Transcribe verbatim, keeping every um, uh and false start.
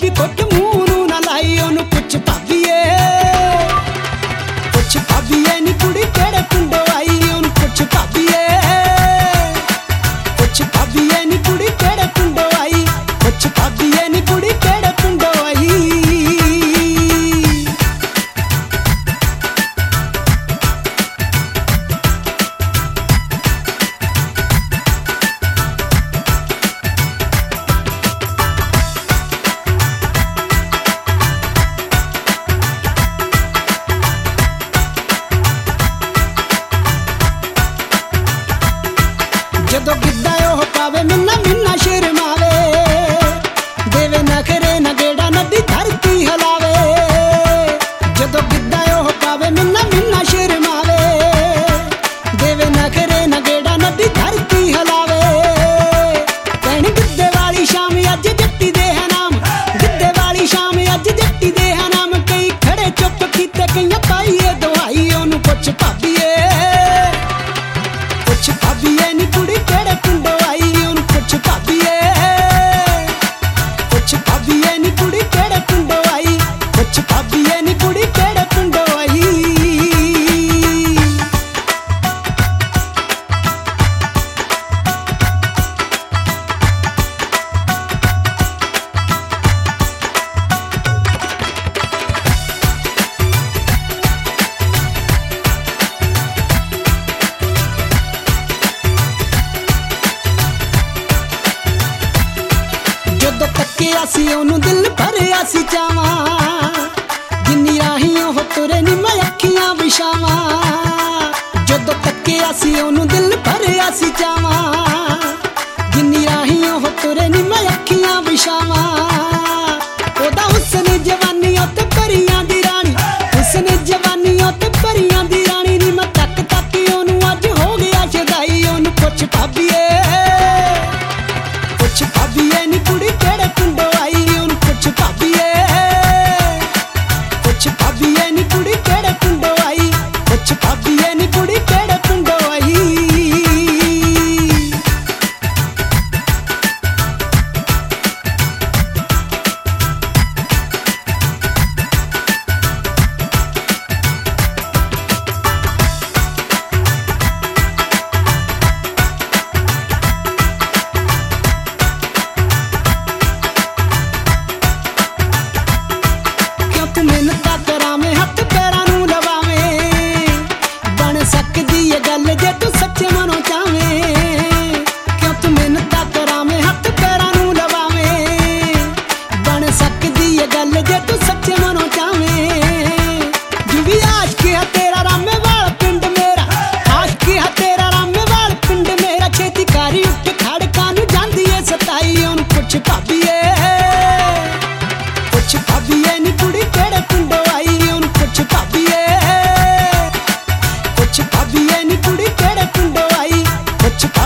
ਵੀ ਕੁੱਟ ਮੂੰਹ ਨੂੰ ਨਾ ਲਾਈ ਉਹਨੂੰ ਪੁੱਛ ਭਾਬੀਏ ਪੁੱਛ ਭਾਬੀਏ ਨੀ ਕੁੜੀ ਕਿਹੜੇ ਪਿੰਡੋਂ ਆਈ ਉਹਨੂੰ ਪੁੱਛ ਭਾਬੀਏ ਪੁੱਛ ਭਾਬੀਏ ਨੀ ਕੁੜੀ ਕਿਹੜੇ ਪਿੰਡੋਂ ਆਈ ਪੁੱਛ ਭਾਬੀਏ ਨੀ ਕੁੜੀ ਕਿਹੜੇ ਪਿੰਡੋਂ ਆਈ ਜਦੋਂ ਗਿੱਧਾ ਉਹ ਪਾਵੇ ਮਿੰਨਾ ਮਿੰਨਾ ਸ਼ਰਮਾਵੇ ਦੇਵੇ ਨਖਰੇ ਨਗੇੜਾ ਨਦੀ ਧਰਤੀ ਹਲਾਵੇ ਜਦੋਂ ਗਿੱਧਾ ਉਹ ਪਾਵੇ ਮਿੰਨਾ ਮਿੰਨਾ ਸ਼ਰਮਾਵੇ ਦੇਵੇ ਨਖਰੇ ਨਗੇੜਾ ਨਦੀ ਧਰਤੀ ਹਲਾਵੇ ਕਹਿਣ ਗਿੱਧੇ ਵਾਲੀ ਸ਼ਾਮ ਅੱਜ ਜੱਟੀ ਦੇ ਹੈ ਨਾਮ ਗਿੱਧੇ ਵਾਲੀ ਸ਼ਾਮ ਅੱਜ ਜੱਟੀ ਦੇ ਹੈ ਨਾਮ ਕਈ ਖੜੇ ਚੁੱਪ ਕੀਤੇ ਕਈਆਂ ਪਾਈਏ ਦਵਾਈ ਉਹਨੂੰ ਪੁੱਛ ਭਾਬੀਏ ਪੁੱਛ ਭਾਬੀਏ ਨੀ ਕੁੜੀ ਕਿਹੜੇ ਪਿੰਡੋਂ ਆਈ ਉਹਨੂੰ ਪੁੱਛ ਭਾਬੀਏ ਪੁੱਛ ਭਾਬੀਏ ਨੀ ਕੁੜੀ ਕਿਹੜੇ ਪਿੰਡੋਂ ਆਈ ਪੁੱਛ ਭਾਬੀਏ ਨੀ ਕੁੜੀ ਕਿਹੜੇ ਪਿੰਡੋਂ ਆਈ ਜਦੋਂ ਤੱਕਿਆ ਸੀ ਉਹਨੂੰ ਦਿਲ ਭਰਿਆ ਸੀ ਚਾਵਾਂ ਜਿੰਨੀ ਰਾਹੀਂ ਉਹ ਤੁਰੇ ਨੀ ਮੈਂ ਅੱਖੀਆਂ ਵਿਛਾਵਾਂ ਜਦੋਂ ਤੱਕਿਆ ਸੀ ਉਹਨੂੰ ਦਿਲ ਭਰਿਆ ਸੀ ਚਾਵਾਂ ਜਿੰਨੀ ਰਾਹੀਂ ਉਹ ਤੁਰੇ ਨੀ ਮੈਂ ਅੱਖੀਆਂ ਵਿਛਾਵਾਂ ਉਹਦਾ ਹੁਸਨ ਜਵਾਨੀ ਉੱਤੇ ਪਰੀਆਂ ਦੀ ਰਾਣੀ ਹੁਸਨ ਜਵਾਨੀ ਉੱਤੇ ਪਰੀਆਂ ਦੀ ਰਾਣੀ ਨੀ ਮੈਂ ਤੱਕ ਤੱਕ ਉਹਨੂੰ ਅੱਜ ਹੋ ਗਿਆ ਸ਼ਦਾਈ ਉਹਨੂੰ ਪੁੱਛ ਭਾਬੀਏ ਪੁੱਛ ਭਾਬੀਏ ਨੀ ਕੁੜੀ ਕਿਹੜੇ ਪਿੰਡੋਂ ਆਈ ਉਹਨੂੰ ਪੁੱਛ ਭਾਬੀਏ ਪੁੱਛ ਭਾਬੀਏ ਨੀ ਕੁੜੀ ਕਿਹੜੇ ਪਿੰਡੋਂ ਆਈ ਪੁੱਛ ਭਾਬੀਏ ਨੀ ਕੁੜੀ ਕਿਹੜੇ ਪਿੰਡੋਂ ਆਈ ਮਿੰਨਤਾਂ ਕਰਾਵੇਂ ਹੱਥ ਪੈਰਾਂ ਨੂੰ ਲਵਾਵੇਂ ਬਣ ਸਕਦੀ ਏ ਗੱਲ ਜੇ ਤੂੰ ਸੱਚੇ ਮਨੋਂ ਚਾਵੇਂ ਕਿਉਂ ਤੂੰ ਮਿੰਨਤਾਂ ਕਰਾਵੇਂ ਹੱਥ ਪੈਰਾਂ ਨੂੰ ਲਵਾਵੇਂ ਬਣ ਸਕਦੀ ਏ ਗੱਲ ਜੇ ਤੂੰ ਸੱਚੇ ਮਨੋਂ ਚਾਵੇਂ ਜਿਵੇਂ ਆਸ਼ਕ ਹੈ ਤੇਰਾ ਰਾਮੇਵਾਲ ਪਿੰਡ ਮੇਰਾ ਆਸ਼ਕ ਹੈ ਤੇਰਾ ਰਾਮੇਵਾਲ ਪਿੰਡ ਮੇਰਾ ਛੇਤੀ ਕਾਰੀ ਉੱਠ ਖੜਕਾਂ ਨੂੰ ਜਾਂਦੀ ਏ ਸਤਾਈ ਉਹਨੂੰ ਪੁੱਛ ਭਾਬੀਏ ਪੁੱਛ ਭਾਬੀਏ ਨੀ ਕੁੜੀ ਕਿਹੜੇ ਪਿੰਡੋਂ ਆਈ ਉਹਨੂੰ ਪੁੱਛ ਭਾਬੀਏ ਪੁੱਛ ਭਾਬੀਏ ਨੀ ਕੁੜੀ ਕਿਹੜੇ ਪਿੰਡੋਂ ਆਈ ਪੁੱਛ